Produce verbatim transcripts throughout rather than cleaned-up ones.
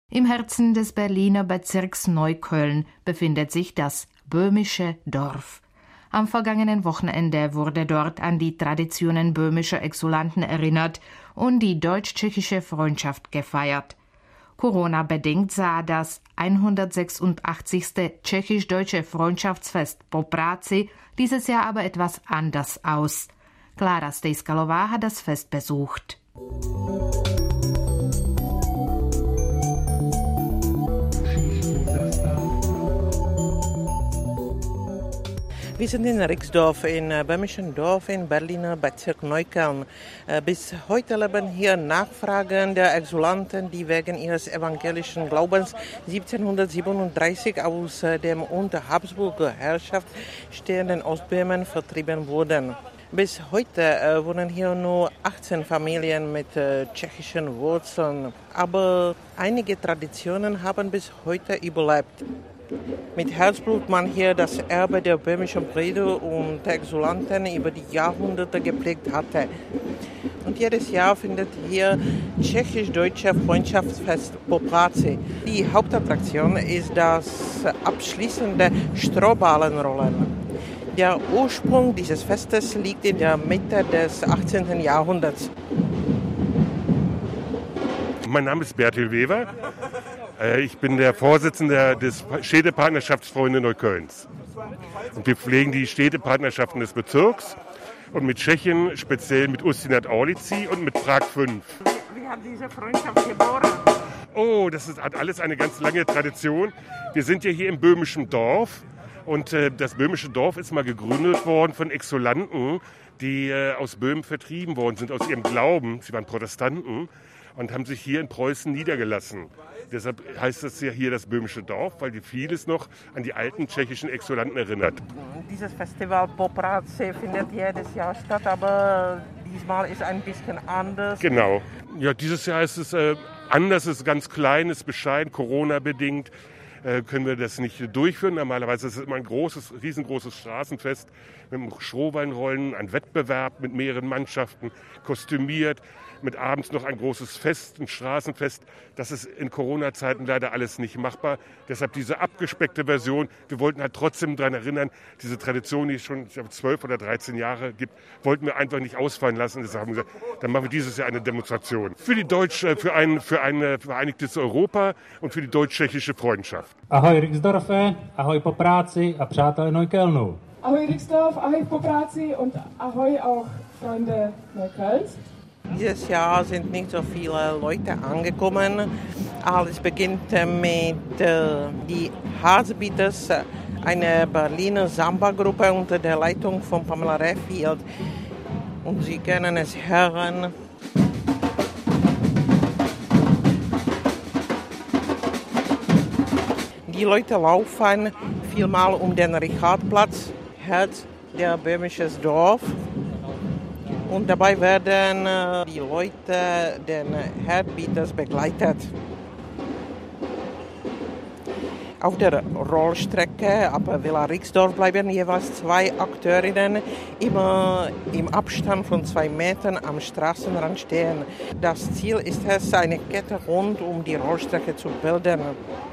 Im Herzen des Berliner Bezirks Neukölln befindet sich das Böhmische Dorf. Am vergangenen Wochenende wurde dort an die Traditionen böhmischer Exulanten erinnert und die deutsch-tschechische Freundschaft gefeiert. Corona-bedingt sah das hundertsechsundachtzigste tschechisch-deutsche Freundschaftsfest po práci dieses Jahr aber etwas anders aus. Klára Stejskalová hat das Fest besucht. Wir sind in Rixdorf, in böhmischen Dorf in Berliner Bezirk Neukölln. Bis heute leben hier Nachfragen der Exulanten, die wegen ihres evangelischen Glaubens siebzehnhundertsiebenunddreißig aus dem unter Habsburger Herrschaft stehenden Ostböhmen vertrieben wurden. Bis heute äh, wohnen hier nur achtzehn Familien mit äh, tschechischen Wurzeln, aber einige Traditionen haben bis heute überlebt. Mit Herzblut man hier das Erbe der böhmischen Brüder und Exulanten über die Jahrhunderte geprägt hatte. Und jedes Jahr findet hier tschechisch-deutsche Freundschaftsfest po práci. Die Hauptattraktion ist das abschließende Strohballenrollen. Der Ursprung dieses Festes liegt in der Mitte des achtzehnten Jahrhunderts. Mein Name ist Bertil Weber. Ich bin der Vorsitzende des Städtepartnerschaftsfreunde Neuköllns. Und wir pflegen die Städtepartnerschaften des Bezirks und mit Tschechien, speziell mit Ustinad Orlicí und mit Prag fünf. Wie hat diese Freundschaft geboren? Oh, das ist, hat alles eine ganz lange Tradition. Wir sind ja hier im böhmischen Dorf. Und äh, das böhmische Dorf ist mal gegründet worden von Exulanten, die äh, aus Böhmen vertrieben worden sind, aus ihrem Glauben. Sie waren Protestanten und haben sich hier in Preußen niedergelassen. Deshalb heißt es ja hier das böhmische Dorf, weil vieles noch an die alten tschechischen Exulanten erinnert. Dieses Festival po práci findet jedes Jahr statt, aber diesmal ist ein bisschen anders. Genau. Ja, dieses Jahr ist es äh, anders, es ist ganz klein, es ist bescheiden, Corona-bedingt. Äh, können wir das nicht durchführen. Normalerweise ist es immer ein großes, riesengroßes Straßenfest mit einem Strohballenrollen, ein Wettbewerb mit mehreren Mannschaften, kostümiert, mit abends noch ein großes Fest, ein Straßenfest. Das ist in Corona-Zeiten leider alles nicht machbar. Deshalb diese abgespeckte Version. Wir wollten halt trotzdem daran erinnern, diese Tradition, die es schon zwölf oder dreizehn Jahre gibt, wollten wir einfach nicht ausfallen lassen. Deshalb haben wir gesagt, dann machen wir dieses Jahr eine Demonstration. Für die Deutsch, für ein, für ein vereinigtes Europa und für die deutsch-tschechische Freundschaft. Ahoj Rixdorfe, ahoj po práci a přátelé Neuköllnu. Ahoj Rixdorf, ahoj po práci und ahoj auch Freunde Neuköllns. Dieses Jahr sind nicht so viele Leute angekommen. Alles beginnt mit äh, die Heartbeaters, eine Berliner Samba-Gruppe unter der Leitung von Pamela Rehfeld. Und Sie können es hören. Die Leute laufen vielmal um den Richardplatz, Herz der böhmisches Dorf. Und dabei werden die Leute den Heartbeaters begleitet. Auf der Rollstrecke ab Villa Rixdorf bleiben jeweils zwei Akteurinnen immer im Abstand von zwei Metern am Straßenrand stehen. Das Ziel ist es, eine Kette rund um die Rollstrecke zu bilden.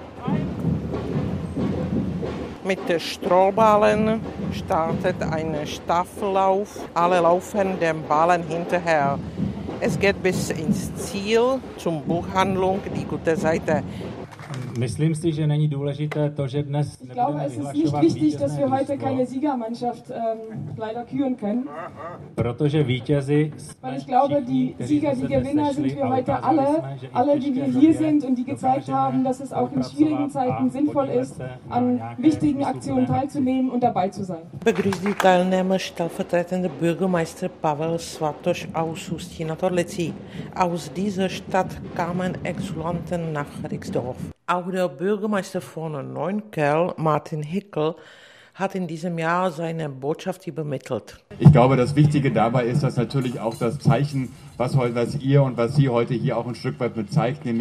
Mit Strohballen startet ein Staffellauf. Alle laufen dem Ballen hinterher. Es geht bis ins Ziel, zum Buchhandlung, die gute Seite. Myslím si, že není důležité to, že dnes Ich glaube, es ist nicht wichtig, dass wir heute keine Siegermannschaft ähm, leider küren können. Protože vítězi, weil ich glaube, die Sieger, die Gewinner sind wir heute alle, alle, die wir hier sind und die gezeigt haben, dass es auch in schwierigen Zeiten sinnvoll ist, an wichtigen Aktionen teilzunehmen und dabei zu sein. Begrüßt die Teilnehmer stellvertretender Bürgermeister Pavel Svatoš aus Ustinad Orlicí. Aus dieser Stadt kamen Exulanten nach Rixdorf. Auch der Bürgermeister von Neukölln, Martin Hickel, hat in diesem Jahr seine Botschaft übermittelt. Ich glaube, das Wichtige dabei ist, dass natürlich auch das Zeichen, was, was ihr und was Sie heute hier auch ein Stück weit mit zeigt, nämlich,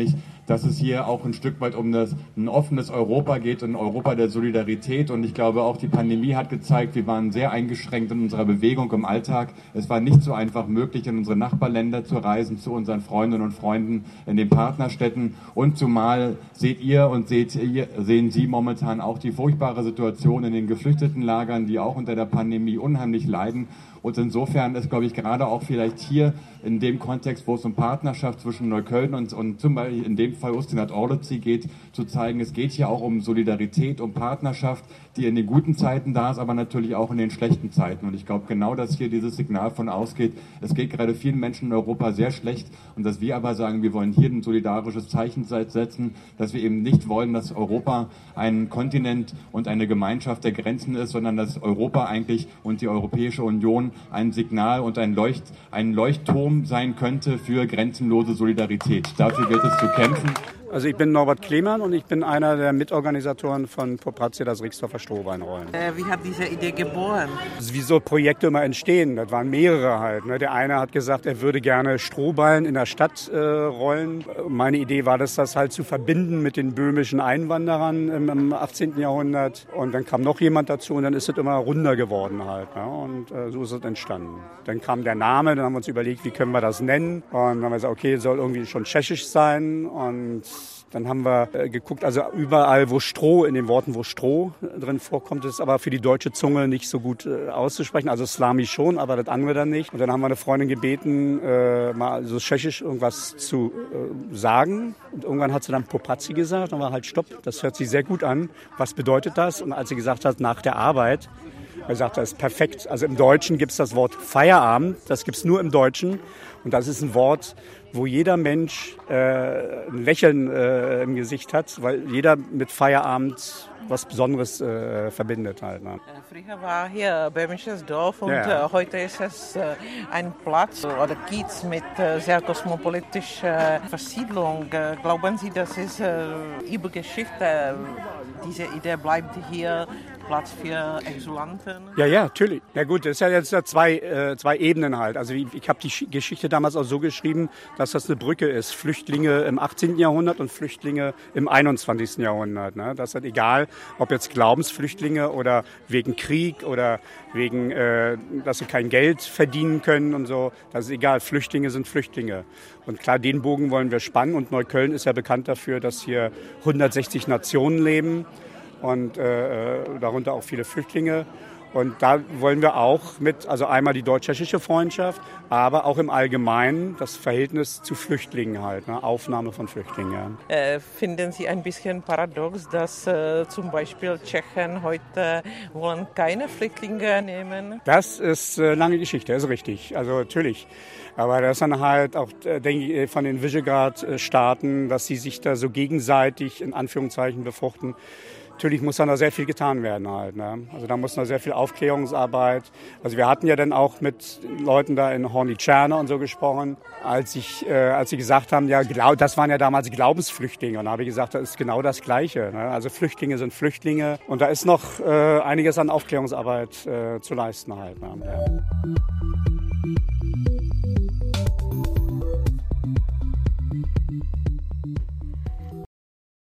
dass es hier auch ein Stück weit um das, ein offenes Europa geht, ein Europa der Solidarität. Und ich glaube, auch die Pandemie hat gezeigt, wir waren sehr eingeschränkt in unserer Bewegung im Alltag. Es war nicht so einfach möglich, in unsere Nachbarländer zu reisen, zu unseren Freundinnen und Freunden in den Partnerstädten. Und zumal seht ihr und seht ihr, sehen Sie momentan auch die furchtbare Situation in den Geflüchtetenlagern, die auch unter der Pandemie unheimlich leiden. Und insofern ist, glaube ich, gerade auch vielleicht hier in dem Kontext, wo es um Partnerschaft zwischen Neukölln und, und zum Beispiel in dem Fall Ustinat-Orlici geht, zu zeigen, es geht hier auch um Solidarität, um Partnerschaft, die in den guten Zeiten da ist, aber natürlich auch in den schlechten Zeiten. Und ich glaube genau, dass hier dieses Signal von ausgeht, es geht gerade vielen Menschen in Europa sehr schlecht und dass wir aber sagen, wir wollen hier ein solidarisches Zeichen setzen, dass wir eben nicht wollen, dass Europa ein Kontinent und eine Gemeinschaft der Grenzen ist, sondern dass Europa eigentlich und die Europäische Union ein Signal und ein, Leucht, ein Leuchtturm sein könnte für grenzenlose Solidarität. Dafür gilt es zu kämpfen. Also ich bin Norbert Klemann und ich bin einer der Mitorganisatoren von Poprazzi, das Rixdorfer Strohballenrollen. Äh, wie hat diese Idee geboren? Also wie so Projekte immer entstehen, das waren mehrere halt. Ne? Der eine hat gesagt, er würde gerne Strohballen in der Stadt äh, rollen. Meine Idee war das, das halt zu verbinden mit den böhmischen Einwanderern im, im achtzehnten Jahrhundert. Und dann kam noch jemand dazu und dann ist es immer runder geworden halt. Ne? Und äh, so ist es entstanden. Dann kam der Name, dann haben wir uns überlegt, wie können wir das nennen. Und dann haben wir gesagt, okay, soll irgendwie schon tschechisch sein und dann haben wir äh, geguckt, also überall, wo Stroh, in den Worten, wo Stroh drin vorkommt, ist aber für die deutsche Zunge nicht so gut äh, auszusprechen. Also Slami schon, aber das andere dann nicht. Und dann haben wir eine Freundin gebeten, äh, mal so tschechisch irgendwas zu äh, sagen. Und irgendwann hat sie dann Poprazzi gesagt. Dann war halt Stopp, das hört sich sehr gut an. Was bedeutet das? Und als sie gesagt hat, nach der Arbeit, er sagte, das ist perfekt. Also im Deutschen gibt es das Wort Feierabend, das gibt es nur im Deutschen. Und das ist ein Wort, wo jeder Mensch äh, ein Lächeln äh, im Gesicht hat, weil jeder mit Feierabend was Besonderes äh, verbindet halt. Ne? Früher war hier böhmisches Dorf und ja. äh, heute ist es äh, ein Platz oder Kiez mit äh, sehr kosmopolitischer Versiedlung. Äh, glauben Sie, das ist äh, über Geschichte, diese Idee bleibt hier Platz für Exulanten? Ja, ja, natürlich. Na gut, das ist ja jetzt zwei, äh, zwei Ebenen halt. Also ich, ich habe die Sch- Geschichte damals auch so geschrieben, dass das eine Brücke ist. Flüchtlinge im achtzehnten Jahrhundert und Flüchtlinge im einundzwanzigsten Jahrhundert. Ne? Das ist halt egal, ob jetzt Glaubensflüchtlinge oder wegen Krieg oder wegen, äh, dass sie kein Geld verdienen können und so. Das ist egal. Flüchtlinge sind Flüchtlinge. Und klar, den Bogen wollen wir spannen. Und Neukölln ist ja bekannt dafür, dass hier hundertsechzig Nationen leben. Und äh, darunter auch viele Flüchtlinge. Und da wollen wir auch mit, also einmal die deutsch-tschechische Freundschaft, aber auch im Allgemeinen das Verhältnis zu Flüchtlingen halt, ne? Aufnahme von Flüchtlingen. Äh, finden Sie ein bisschen paradox, dass äh, zum Beispiel Tschechen heute wollen keine Flüchtlinge nehmen? Das ist eine äh, lange Geschichte, das ist richtig. Also natürlich. Aber das ist dann halt auch, äh, denke ich, von den Visegrad-Staaten, dass sie sich da so gegenseitig in Anführungszeichen befruchten. Natürlich muss dann da sehr viel getan werden halt. Ne? Also da muss noch sehr viel Aufklärungsarbeit. Also wir hatten ja dann auch mit Leuten da in Hornicerne und so gesprochen, als ich, äh, als sie gesagt haben, ja, glaub, das waren ja damals Glaubensflüchtlinge. Und da habe ich gesagt, das ist genau das Gleiche. Ne? Also Flüchtlinge sind Flüchtlinge und da ist noch äh, einiges an Aufklärungsarbeit äh, zu leisten halt. Ne? Ja.